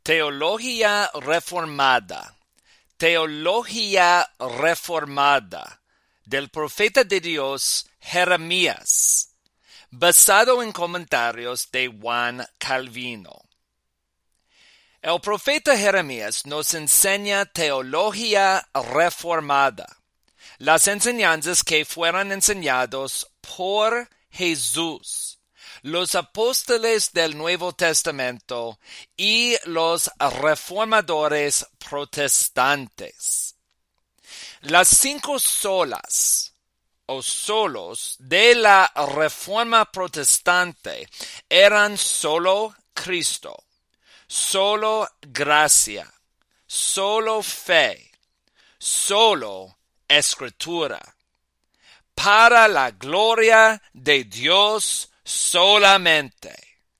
Teología reformada. Teología reformada del profeta de Dios Jeremías, basado en comentarios de Juan Calvino. El profeta Jeremías nos enseña teología reformada, las enseñanzas que fueron enseñados por Jesús, los apóstoles del Nuevo Testamento y los reformadores protestantes. Las 5 solas o solos de la Reforma protestante eran solo Cristo, solo gracia, solo fe, solo Escritura, para la gloria de Dios solamente.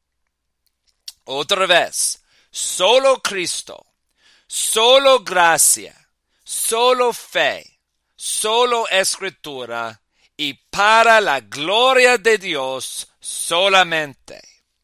Otra vez, solo Cristo, solo gracia, solo fe, solo Escritura y para la gloria de Dios solamente.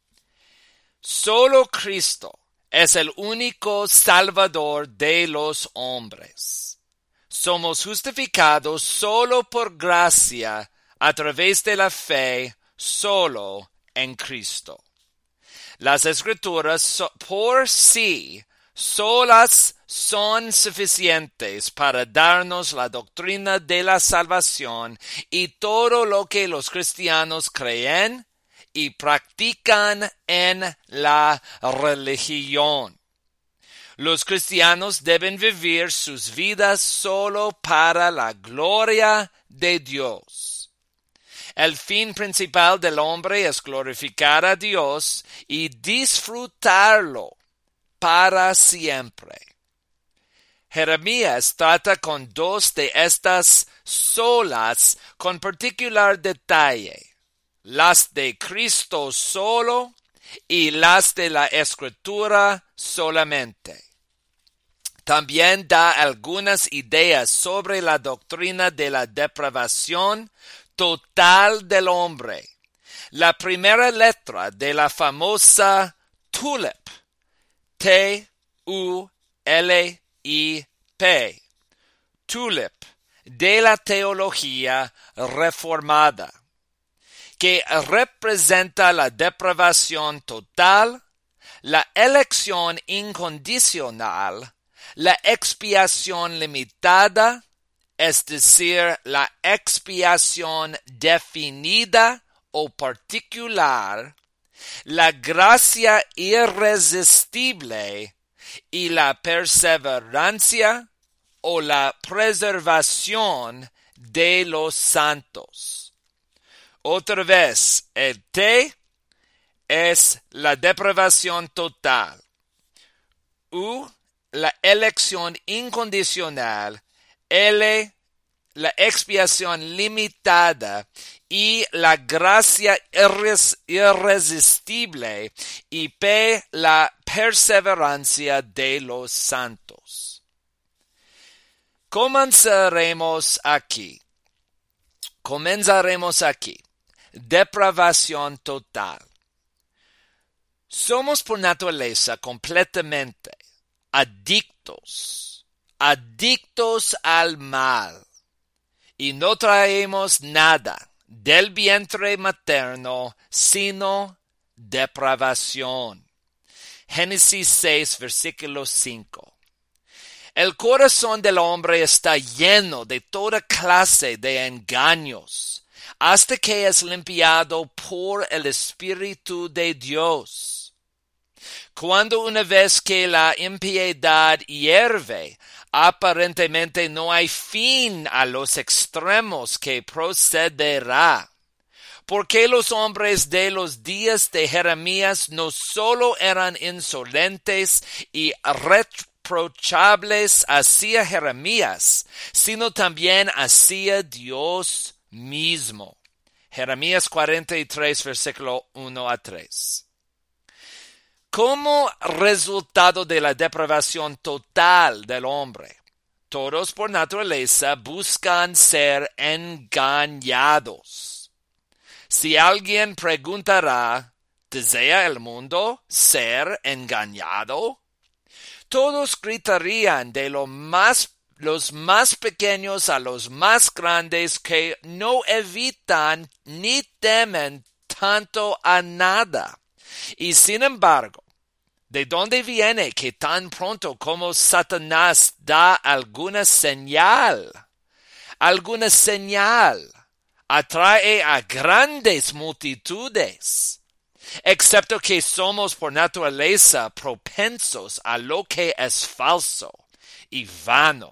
Solo Cristo es el único Salvador de los hombres. Somos justificados solo por gracia a través de la fe solo en Cristo. Las Escrituras por sí solas son suficientes para darnos la doctrina de la salvación y todo lo que los cristianos creen y practican en la religión. Los cristianos deben vivir sus vidas solo para la gloria de Dios. El fin principal del hombre es glorificar a Dios y disfrutarlo para siempre. Jeremías trata con 2 de estas solas con particular detalle, las de Cristo solo y las de la Escritura solamente. También da algunas ideas sobre la doctrina de la depravación total del hombre. La primera letra de la famosa TULIP, T-U-L-I-P, TULIP, de la teología reformada, que representa la depravación total, la elección incondicional, la expiación limitada, es decir, la expiación definida o particular, la gracia irresistible y la perseverancia o la preservación de los santos. Otra vez, el T es la depravación total. U, la elección incondicional. L, la expiación limitada y la gracia irresistible, y P, la perseverancia de los santos. Comenzaremos aquí. Depravación total. Somos por naturaleza completamente adictos al mal, y no traemos nada del vientre materno sino depravación. Génesis 6, versículo 5. El corazón del hombre está lleno de toda clase de engaños, hasta que es limpiado por el Espíritu de Dios. Cuando una vez que la impiedad hierve, aparentemente no hay fin a los extremos que procederá. Porque los hombres de los días de Jeremías no solo eran insolentes y reprochables hacia Jeremías, sino también hacia Dios mismo. Jeremías 43, versículo 1 a 3. Como resultado de la depravación total del hombre, todos por naturaleza buscan ser engañados. Si alguien preguntará, ¿desea el mundo ser engañado? Todos gritarían de los más pequeños a los más grandes que no evitan ni temen tanto a nada. Y sin embargo, ¿de dónde viene que tan pronto como Satanás da alguna señal, atrae a grandes multitudes? Excepto que somos por naturaleza propensos a lo que es falso y vano.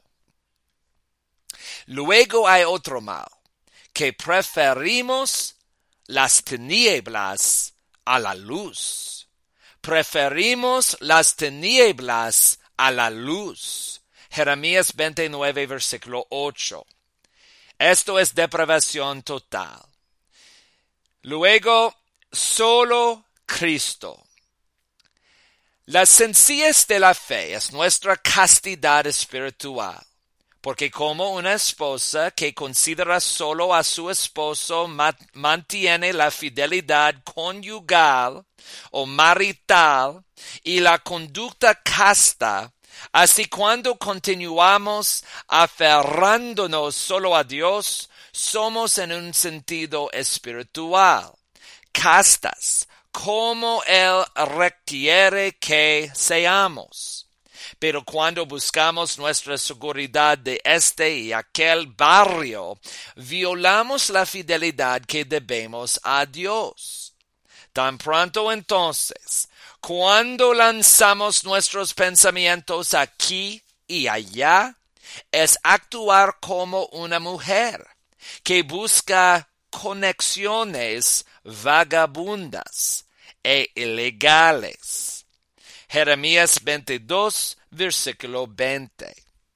Luego hay otro mal, que preferimos las tinieblas a la luz. Preferimos las tinieblas a la luz. Jeremías 29, versículo 8. Esto es depravación total. Luego, solo Cristo. La sencillez de la fe es nuestra castidad espiritual, porque como una esposa que considera solo a su esposo mantiene la fidelidad conyugal o marital y la conducta casta, así cuando continuamos aferrándonos solo a Dios, somos en un sentido espiritual castas, como Él requiere que seamos. Pero cuando buscamos nuestra seguridad de este y aquel barrio, violamos la fidelidad que debemos a Dios. Tan pronto entonces, cuando lanzamos nuestros pensamientos aquí y allá, es actuar como una mujer que busca conexiones vagabundas e ilegales. Jeremías 22, versículo 20.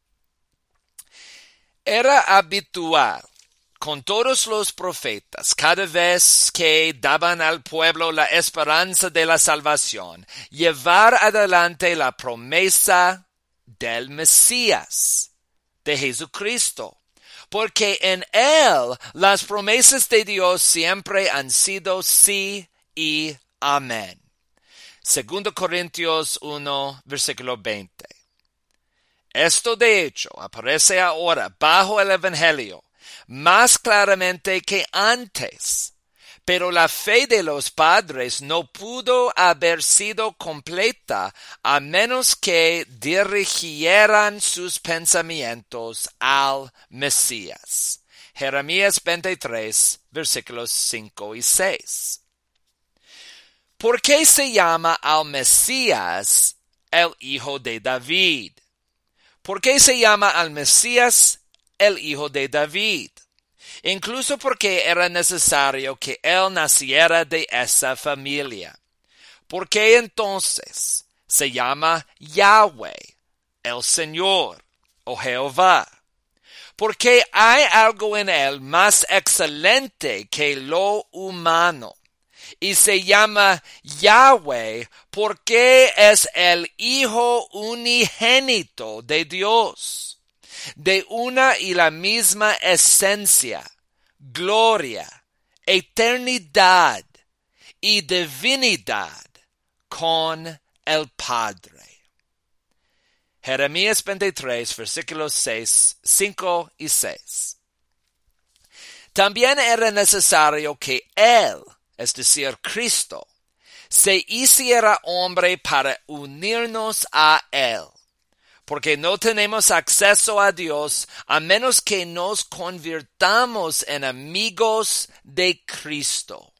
Era habitual con todos los profetas, cada vez que daban al pueblo la esperanza de la salvación, llevar adelante la promesa del Mesías, de Jesucristo. Porque en Él las promesas de Dios siempre han sido sí y amén. 2 Corintios 1, versículo 20. Esto de hecho aparece ahora bajo el Evangelio más claramente que antes. Pero la fe de los padres no pudo haber sido completa a menos que dirigieran sus pensamientos al Mesías. Jeremías 23, versículos 5 y 6. ¿Por qué se llama al Mesías el Hijo de David? ¿Por qué se llama al Mesías el Hijo de David? Incluso porque era necesario que él naciera de esa familia. ¿Por qué entonces se llama Yahweh, el Señor, o Jehová? Porque hay algo en él más excelente que lo humano. Y se llama Yahweh porque es el Hijo unigénito de Dios, de una y la misma esencia, gloria, eternidad y divinidad con el Padre. Jeremías 23, versículos 5 y 6. También era necesario que Él, es decir, Cristo, se hiciera hombre para unirnos a Él, porque no tenemos acceso a Dios a menos que nos convirtamos en amigos de Cristo.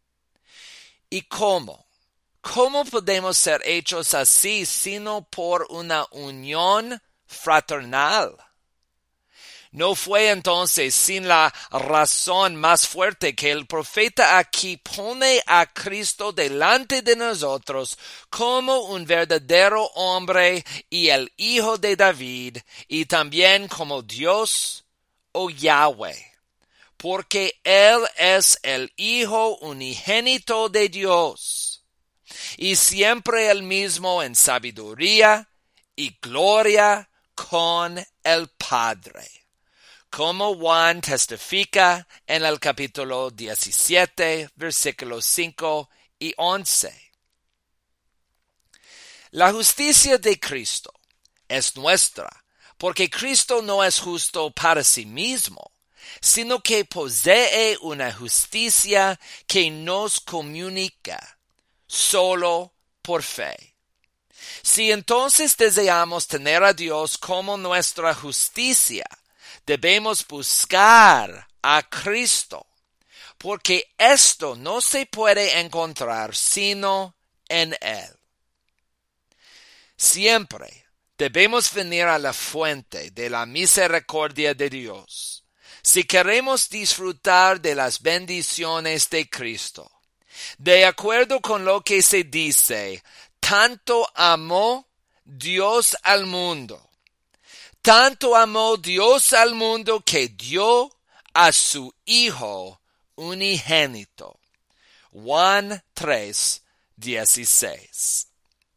¿Y cómo? ¿Cómo podemos ser hechos así sino por una unión fraternal? ¿No fue entonces sin la razón más fuerte que el profeta aquí pone a Cristo delante de nosotros como un verdadero hombre y el Hijo de David y también como Dios o Yahweh? Porque Él es el Hijo unigénito de Dios y siempre el mismo en sabiduría y gloria con el Padre, como Juan testifica en el capítulo 17, versículos 5 y 11. La justicia de Cristo es nuestra, porque Cristo no es justo para sí mismo, sino que posee una justicia que nos comunica solo por fe. Si entonces deseamos tener a Dios como nuestra justicia, debemos buscar a Cristo, porque esto no se puede encontrar sino en Él. Siempre debemos venir a la fuente de la misericordia de Dios, si queremos disfrutar de las bendiciones de Cristo. De acuerdo con lo que se dice, tanto amó Dios al mundo. Tanto amó Dios al mundo que dio a su Hijo unigénito. Juan 3:16.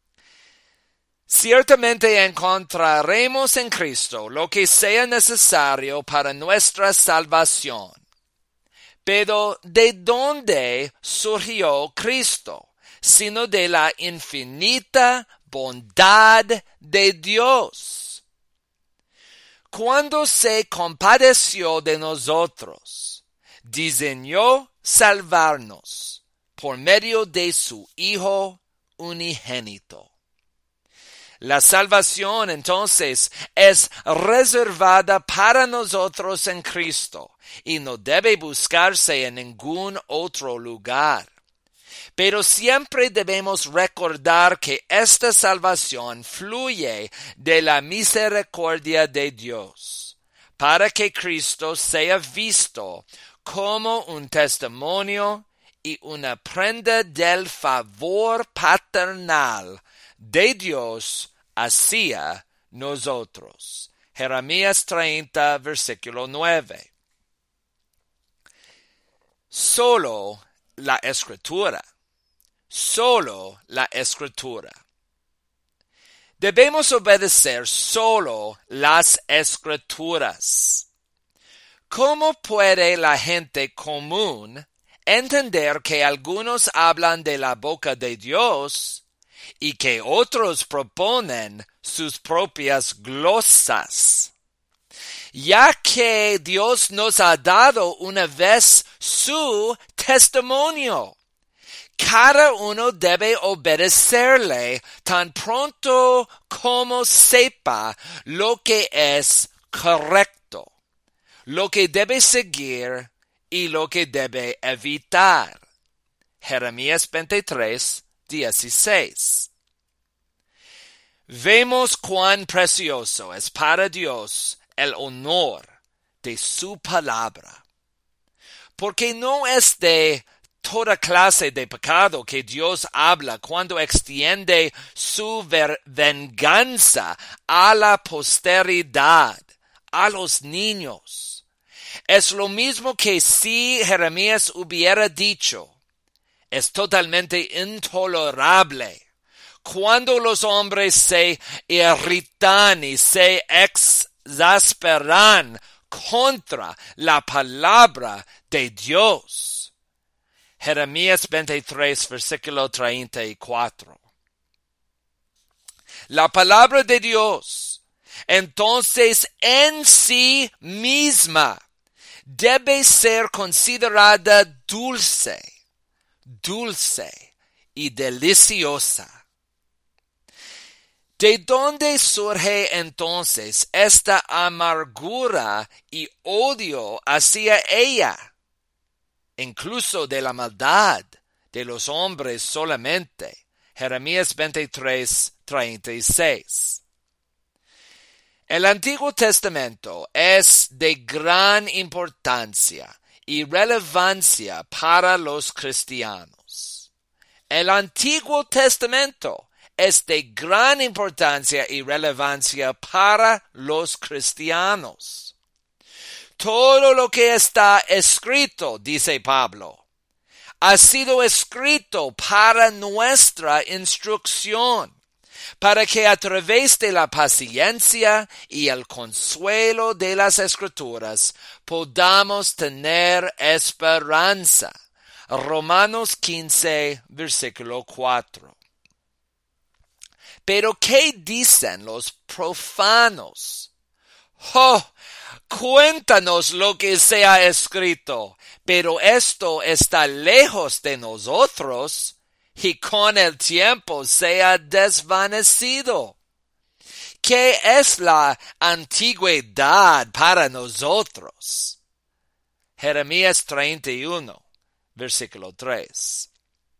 Ciertamente encontraremos en Cristo lo que sea necesario para nuestra salvación. Pero ¿de dónde surgió Cristo? Sino de la infinita bondad de Dios. Cuando se compadeció de nosotros, diseñó salvarnos por medio de su Hijo unigénito. La salvación, entonces, es reservada para nosotros en Cristo y no debe buscarse en ningún otro lugar. Pero siempre debemos recordar que esta salvación fluye de la misericordia de Dios, para que Cristo sea visto como un testimonio y una prenda del favor paternal de Dios hacia nosotros. Jeremías 30, versículo 9. Solo la Escritura. Debemos obedecer solo las Escrituras. ¿Cómo puede la gente común entender que algunos hablan de la boca de Dios y que otros proponen sus propias glosas? Ya que Dios nos ha dado una vez su testimonio, cada uno debe obedecerle tan pronto como sepa lo que es correcto, lo que debe seguir y lo que debe evitar. Jeremías 23:16. Vemos cuán precioso es para Dios el honor de su palabra, porque no es de toda clase de pecado que Dios habla cuando extiende su venganza a la posteridad, a los niños. Es lo mismo que si Jeremías hubiera dicho: es totalmente intolerable cuando los hombres se irritan y se exasperan contra la palabra de Dios. Jeremías 23, versículo 34. La palabra de Dios, entonces, en sí misma, debe ser considerada dulce y deliciosa. ¿De dónde surge entonces esta amargura y odio hacia ella? Incluso de la maldad de los hombres solamente. Jeremías 23:36. El Antiguo Testamento es de gran importancia y relevancia para los cristianos. El Antiguo Testamento es de gran importancia y relevancia para los cristianos. Todo lo que está escrito, dice Pablo, ha sido escrito para nuestra instrucción, para que a través de la paciencia y el consuelo de las Escrituras podamos tener esperanza. Romanos 15, versículo 4. Pero ¿qué dicen los profanos. ¡Oh! Cuéntanos lo que se ha escrito, pero esto está lejos de nosotros y con el tiempo se ha desvanecido. ¿Qué es la antigüedad para nosotros? Jeremías 31, versículo 3.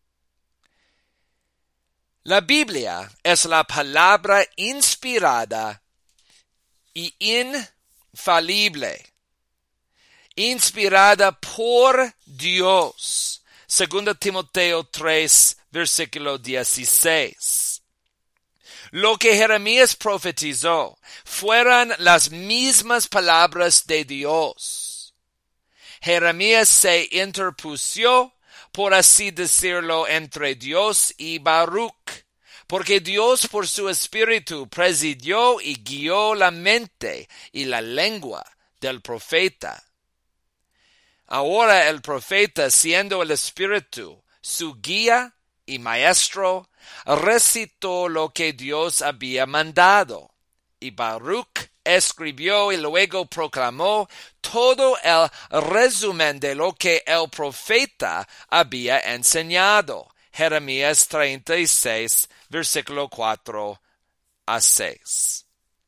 La Biblia es la palabra inspirada y infalible, inspirada por Dios. 2 Timoteo 3, versículo 16. Lo que Jeremías profetizó fueron las mismas palabras de Dios. Jeremías se interpuso, por así decirlo, entre Dios y Baruch, porque Dios por su espíritu presidió y guió la mente y la lengua del profeta. Ahora el profeta, siendo el espíritu su guía y maestro, recitó lo que Dios había mandado, y Baruch escribió y luego proclamó todo el resumen de lo que el profeta había enseñado. Jeremías 36, versículo 4 a 6.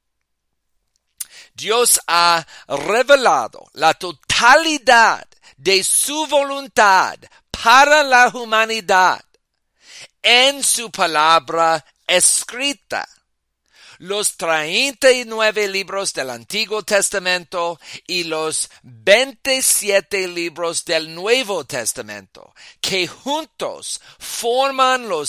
Dios ha revelado la totalidad de su voluntad para la humanidad en su palabra escrita. Los 39 libros del Antiguo Testamento y los 27 libros del Nuevo Testamento, que juntos forman los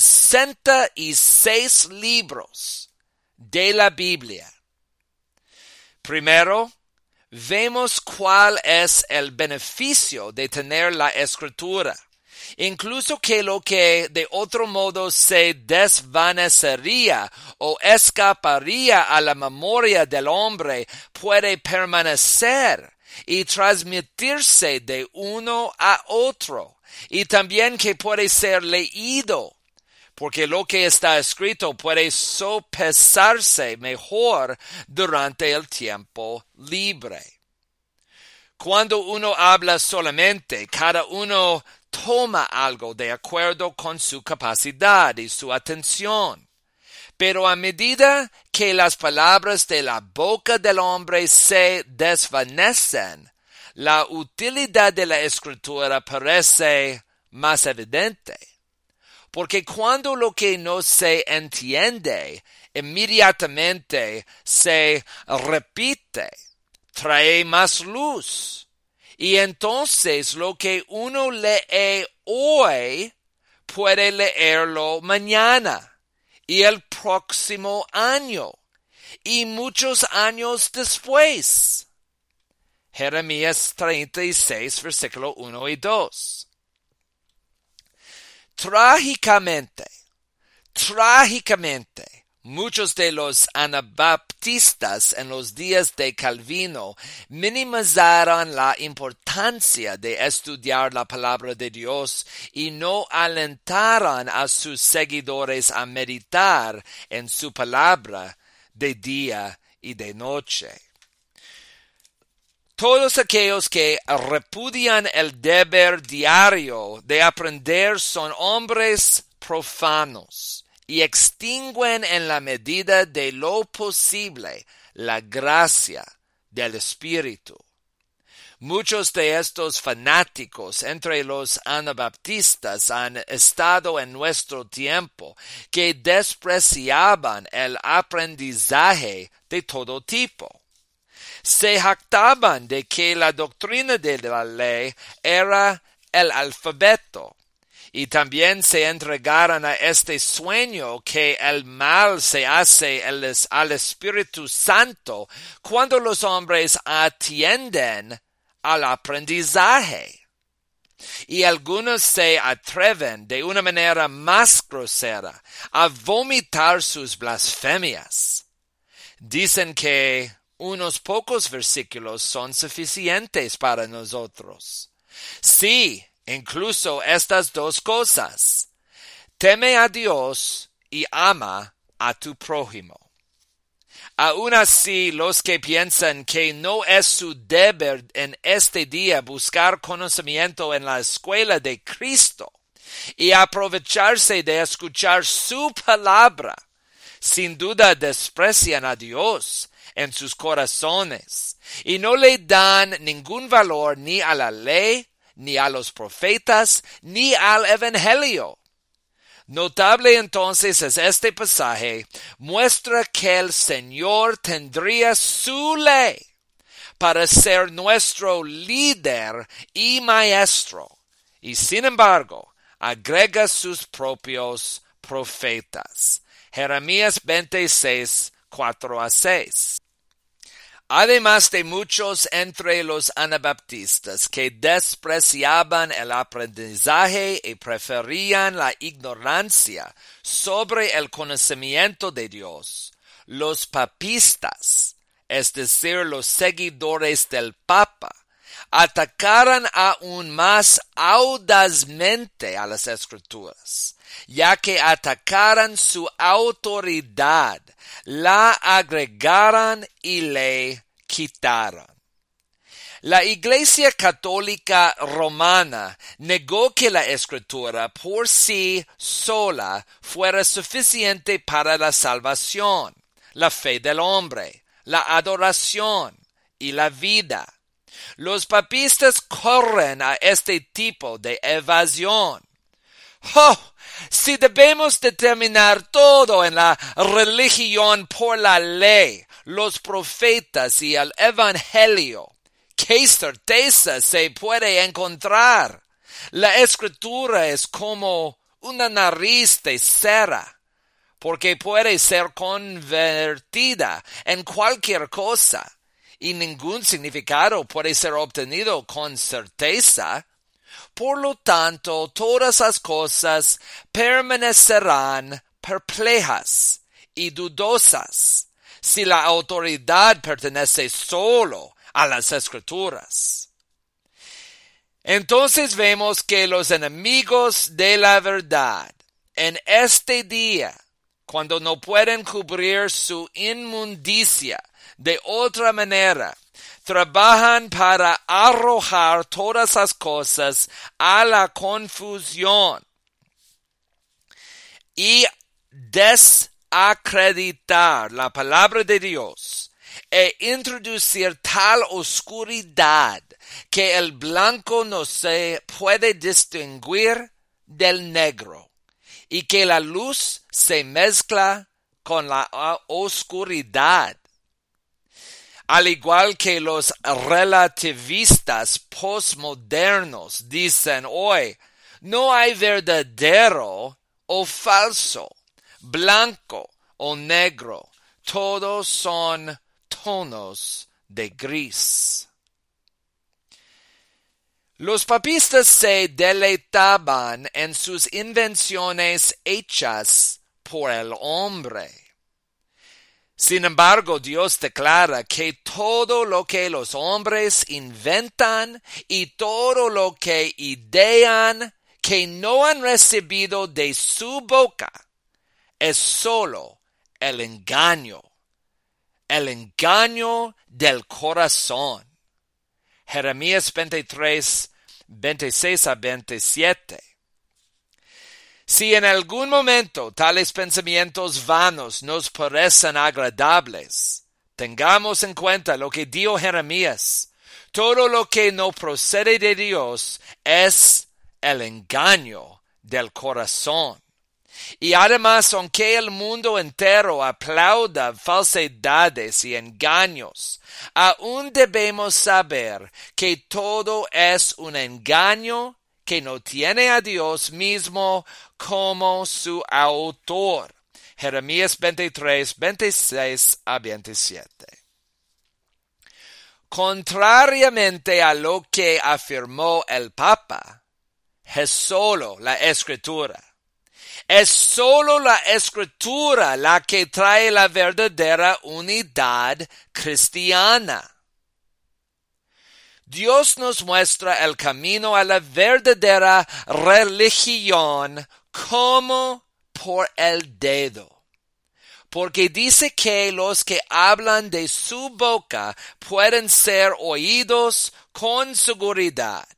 66 libros de la Biblia. Primero, vemos cuál es el beneficio de tener la Escritura. Incluso que lo que de otro modo se desvanecería o escaparía a la memoria del hombre puede permanecer y transmitirse de uno a otro, y también que puede ser leído, porque lo que está escrito puede sopesarse mejor durante el tiempo libre. Cuando uno habla solamente, cada uno toma algo de acuerdo con su capacidad y su atención. Pero a medida que las palabras de la boca del hombre se desvanecen, la utilidad de la Escritura parece más evidente. Porque cuando lo que no se entiende inmediatamente se repite, trae más luz. Y entonces lo que uno lee hoy puede leerlo mañana y el próximo año y muchos años después. Jeremías 36, versículo 1 y 2. Trágicamente, muchos de los anabaptistas en los días de Calvino minimizaron la importancia de estudiar la palabra de Dios y no alentaron a sus seguidores a meditar en su palabra de día y de noche. Todos aquellos que repudian el deber diario de aprender son hombres profanos y extinguen en la medida de lo posible la gracia del Espíritu. Muchos de estos fanáticos entre los anabaptistas han estado en nuestro tiempo que despreciaban el aprendizaje de todo tipo. Se jactaban de que la doctrina de la ley era el alfabeto. Y también se entregaron a este sueño que el mal se hace al Espíritu Santo cuando los hombres atienden al aprendizaje. Y algunos se atreven de una manera más grosera a vomitar sus blasfemias. Dicen que unos pocos versículos son suficientes para nosotros. Sí, incluso estas dos cosas. Teme a Dios y ama a tu prójimo. Aun así, los que piensan que no es su deber en este día buscar conocimiento en la escuela de Cristo y aprovecharse de escuchar su palabra, sin duda desprecian a Dios en sus corazones y no le dan ningún valor ni a la ley, ni a los profetas, ni al evangelio. Notable entonces es este pasaje, muestra que el Señor tendría su ley para ser nuestro líder y maestro, y sin embargo, agrega sus propios profetas. Jeremías 26, 4-6. Además de muchos entre los anabaptistas que despreciaban el aprendizaje y preferían la ignorancia sobre el conocimiento de Dios, los papistas, es decir, los seguidores del Papa, atacaron aún más audazmente a las Escrituras, ya que atacaron su autoridad, la agregaron y le quitaron. La Iglesia Católica Romana negó que la Escritura por sí sola fuera suficiente para la salvación, la fe del hombre, la adoración y la vida. Los papistas corren a este tipo de evasión. ¡Oh! Si debemos determinar todo en la religión por la ley, los profetas y el evangelio, ¿qué certeza se puede encontrar? La Escritura es como una nariz de cera, porque puede ser convertida en cualquier cosa, y ningún significado puede ser obtenido con certeza. Por lo tanto, todas las cosas permanecerán perplejas y dudosas si la autoridad pertenece solo a las Escrituras. Entonces vemos que los enemigos de la verdad en este día, cuando no pueden cubrir su inmundicia de otra manera, trabajan para arrojar todas las cosas a la confusión y desacreditar la palabra de Dios e introducir tal oscuridad que el blanco no se puede distinguir del negro y que la luz se mezcla con la oscuridad. Al igual que los relativistas postmodernos dicen hoy, no hay verdadero o falso, blanco o negro, todos son tonos de gris. Los papistas se deleitaban en sus invenciones hechas por el hombre. Sin embargo, Dios declara que todo lo que los hombres inventan y todo lo que idean que no han recibido de su boca es solo el engaño del corazón. Jeremías 23, 26-27. Si en algún momento tales pensamientos vanos nos parecen agradables, tengamos en cuenta lo que dijo Jeremías. Todo lo que no procede de Dios es el engaño del corazón. Y además, aunque el mundo entero aplauda falsedades y engaños, aún debemos saber que todo es un engaño que no tiene a Dios mismo como su autor. Jeremías 23, 26-27. Contrariamente a lo que afirmó el Papa, es solo la Escritura. Es solo la Escritura la que trae la verdadera unidad cristiana. Dios nos muestra el camino a la verdadera religión como por el dedo. porque dice que los que hablan de su boca pueden ser oídos con seguridad.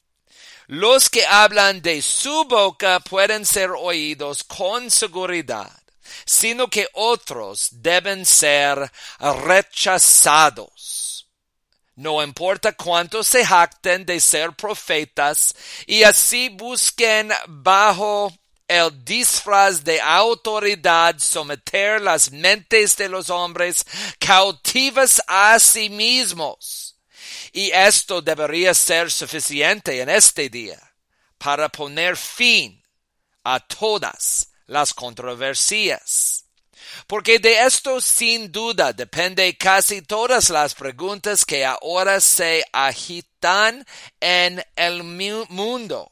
Los que hablan de su boca pueden ser oídos con seguridad, sino que otros deben ser rechazados. No importa cuánto se jacten de ser profetas y así busquen bajo el disfraz de autoridad someter las mentes de los hombres cautivas a sí mismos. Y esto debería ser suficiente en este día para poner fin a todas las controversias. Porque de esto sin duda depende casi todas las preguntas que ahora se agitan en el mundo.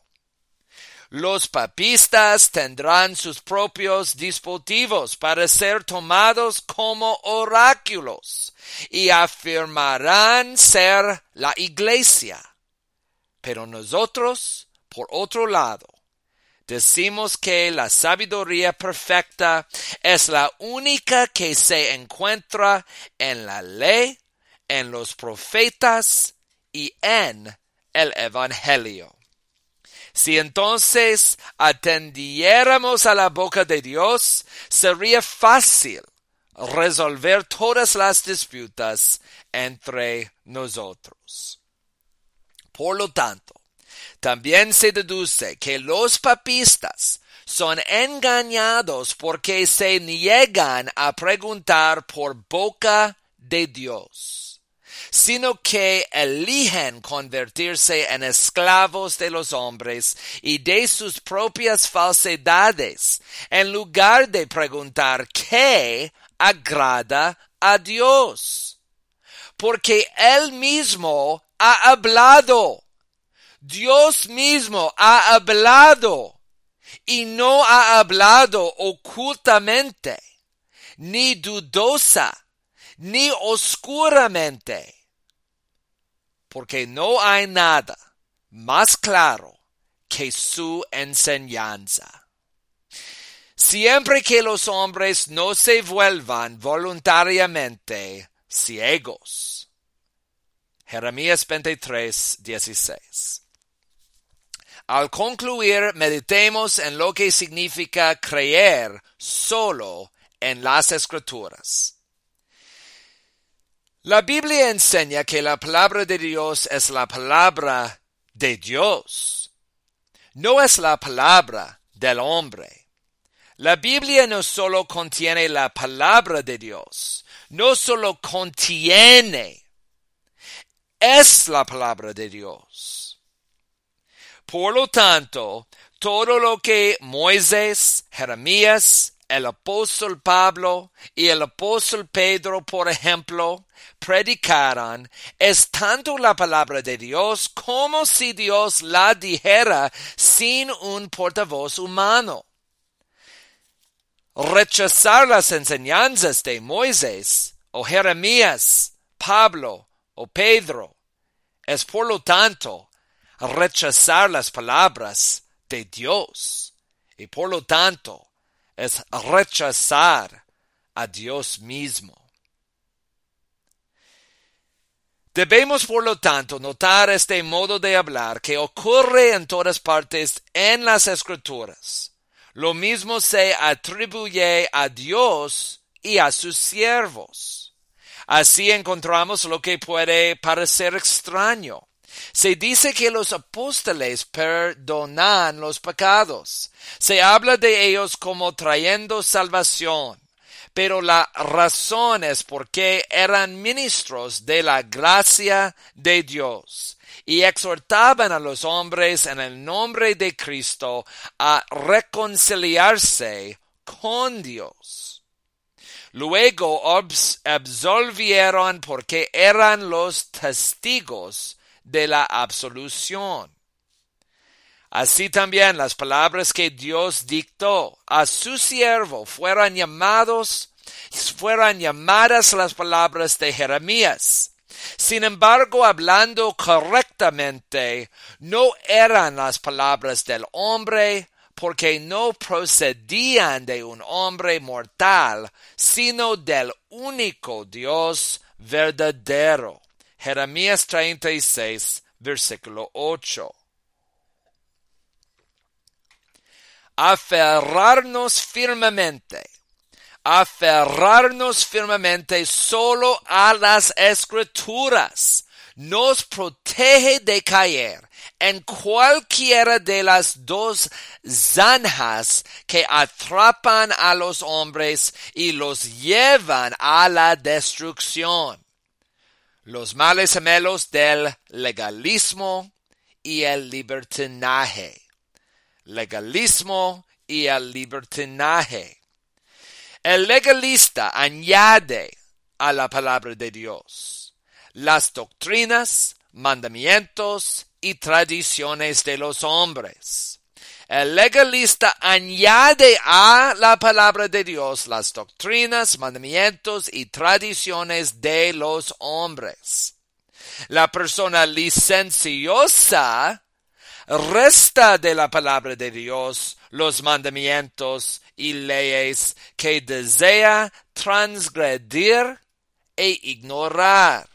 Los papistas tendrán sus propios dispositivos para ser tomados como oráculos y afirmarán ser la iglesia. Pero nosotros, por otro lado, decimos que la sabiduría perfecta es la única que se encuentra en la ley, en los profetas y en el evangelio. Si entonces atendiéramos a la boca de Dios, sería fácil resolver todas las disputas entre nosotros. Por lo tanto, también se deduce que los papistas son engañados porque se niegan a preguntar por boca de Dios, sino que eligen convertirse en esclavos de los hombres y de sus propias falsedades, en lugar de preguntar qué agrada a Dios. Porque Él mismo ha hablado. Dios mismo ha hablado y no ha hablado ocultamente, ni dudosa, ni oscuramente, porque no hay nada más claro que su enseñanza. Siempre que los hombres no se vuelvan voluntariamente ciegos. Jeremías 23, 16. Al concluir, meditemos en lo que significa creer solo en las Escrituras. La Biblia enseña que la palabra de Dios es la palabra de Dios. No es la palabra del hombre. La Biblia no solo contiene la palabra de Dios, no solo contiene, es la palabra de Dios. Por lo tanto, todo lo que Moisés, Jeremías, el apóstol Pablo y el apóstol Pedro, por ejemplo, predicaron es tanto la palabra de Dios como si Dios la dijera sin un portavoz humano. Rechazar las enseñanzas de Moisés o Jeremías, Pablo o Pedro es por lo tanto rechazar las palabras de Dios y por lo tanto es rechazar a Dios mismo. Debemos por lo tanto notar este modo de hablar que ocurre en todas partes en las Escrituras. Lo mismo se atribuye a Dios y a sus siervos. Así encontramos lo que puede parecer extraño. Se dice que los apóstoles perdonan los pecados. Se habla de ellos como trayendo salvación. Pero la razón es porque eran ministros de la gracia de Dios y exhortaban a los hombres en el nombre de Cristo a reconciliarse con Dios. Luego absolvieron porque eran los testigos de la absolución. Así también las palabras que Dios dictó a su siervo fueran llamadas las palabras de Jeremías. Sin embargo, hablando correctamente, no eran las palabras del hombre, porque no procedían de un hombre mortal, sino del único Dios verdadero. Jeremías 36, versículo 8. Aferrarnos firmemente solo a las Escrituras nos protege de caer en cualquiera de las dos zanjas que atrapan a los hombres y los llevan a la destrucción. Los males gemelos del legalismo y el libertinaje. Legalismo y el libertinaje. El legalista añade a la palabra de Dios las doctrinas, mandamientos y tradiciones de los hombres. El legalista añade a la palabra de Dios las doctrinas, mandamientos y tradiciones de los hombres. La persona licenciosa resta de la palabra de Dios los mandamientos y leyes que desea transgredir e ignorar.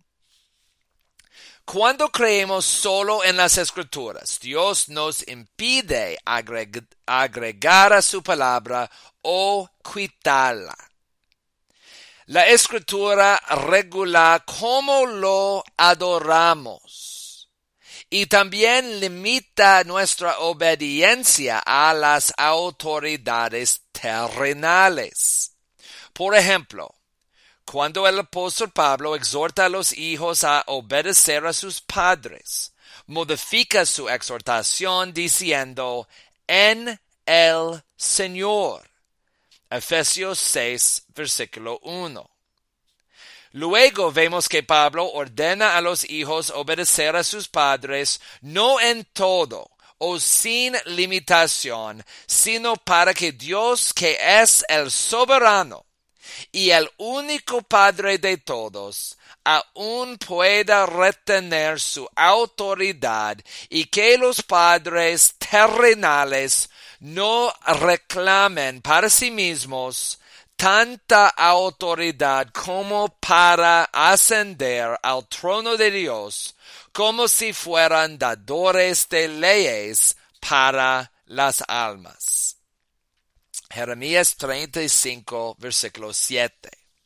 Cuando creemos solo en las Escrituras, Dios nos impide agregar a su palabra o quitarla. La Escritura regula cómo lo adoramos y también limita nuestra obediencia a las autoridades terrenales. Por ejemplo, cuando el apóstol Pablo exhorta a los hijos a obedecer a sus padres, modifica su exhortación diciendo, en el Señor. Efesios 6, versículo 1. Luego vemos que Pablo ordena a los hijos obedecer a sus padres no en todo o sin limitación, sino para que Dios, que es el soberano y el único Padre de todos, aún pueda retener su autoridad y que los padres terrenales no reclamen para sí mismos tanta autoridad como para ascender al trono de Dios, como si fueran dadores de leyes para las almas. Jeremías 35, versículo 7.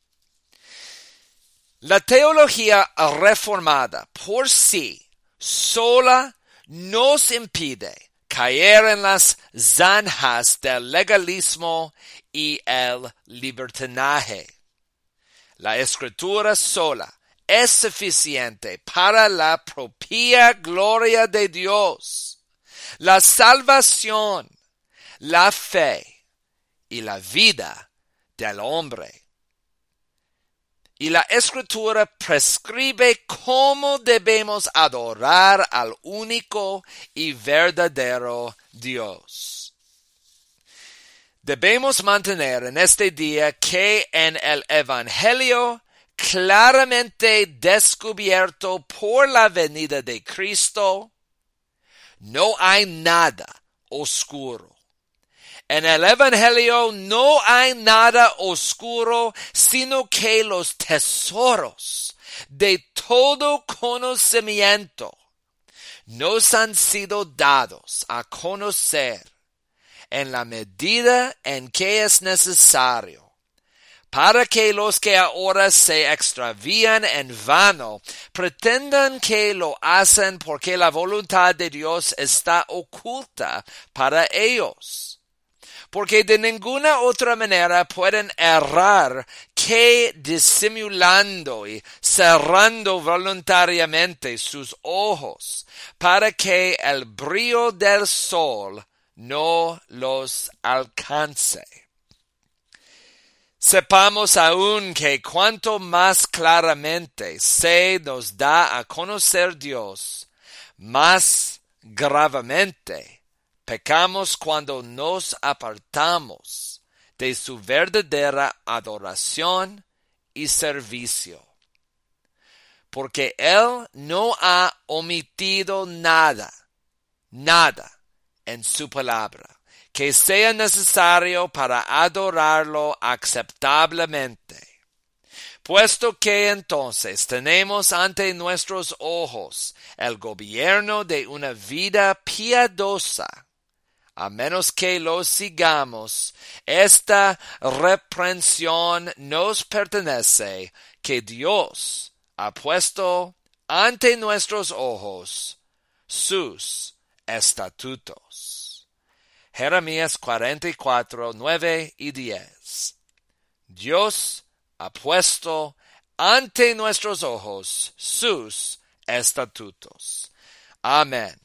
La teología reformada por sí sola nos impide caer en las zanjas del legalismo y el libertinaje. La Escritura sola es suficiente para la propia gloria de Dios, la salvación, la fe y la vida del hombre. Y la Escritura prescribe cómo debemos adorar al único y verdadero Dios. Debemos mantener en este día que en el Evangelio claramente descubierto por la venida de Cristo, no hay nada oscuro. En el Evangelio no hay nada oscuro, sino que los tesoros de todo conocimiento nos han sido dados a conocer en la medida en que es necesario, para que los que ahora se extravían en vano pretendan que lo hacen porque la voluntad de Dios está oculta para ellos. Porque de ninguna otra manera pueden errar que disimulando y cerrando voluntariamente sus ojos para que el brillo del sol no los alcance. Sepamos aún que cuanto más claramente se nos da a conocer Dios, más gravemente pecamos cuando nos apartamos de su verdadera adoración y servicio. Porque Él no ha omitido nada en su palabra, que sea necesario para adorarlo aceptablemente. Puesto que entonces tenemos ante nuestros ojos el gobierno de una vida piadosa, a menos que lo sigamos, esta reprensión nos pertenece, que Dios ha puesto ante nuestros ojos sus estatutos. Jeremías 44, 9 y 10. Dios ha puesto ante nuestros ojos sus estatutos. Amén.